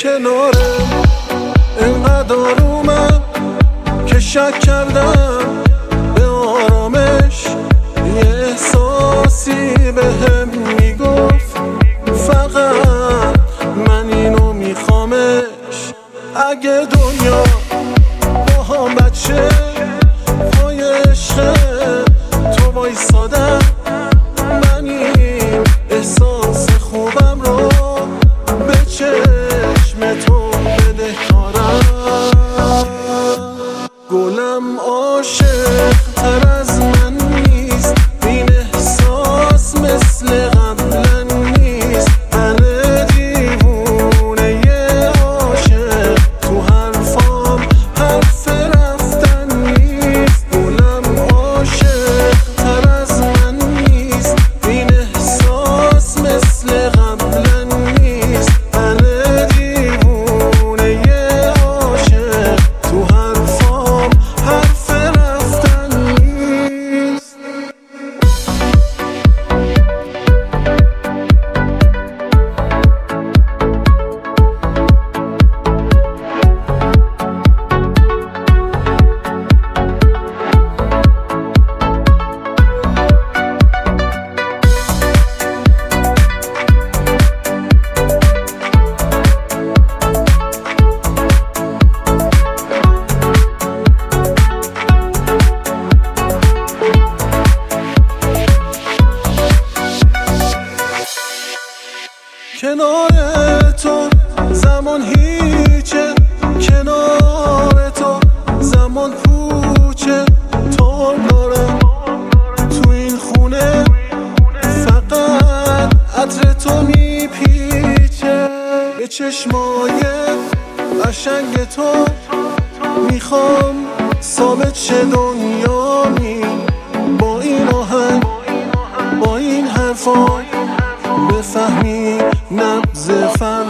کناره اینقدر آرومم که شک کردم به آرامش. یه احساسی بهم میگفت فقط من اینو میخوامش. اگه دنیا با هم بچه پای عشق تو وایسادم، من این احساس خوبم رو به چشم تو بدهکارم. گلم عاشق تر از من نیست، این احساس مثل قبلا نیست. من دیوونه یه عاشق، تو حرفام حرف رفتن نیست. گلم عاشق تر از من نیست، این احساس مثل قبلا نیست. من دیوونه یه عاشق، تو حرفام حرف رفتن نیست. کنار تو زمان هیچه، کنار تو زمان پوچه. تو دارم تو این خونه، فقط عطر تو میپیچه. به چشمای قشنگ تو میخوام ثابت شه دنیامی. با این آهنگ با این حرفا بفهمی نبض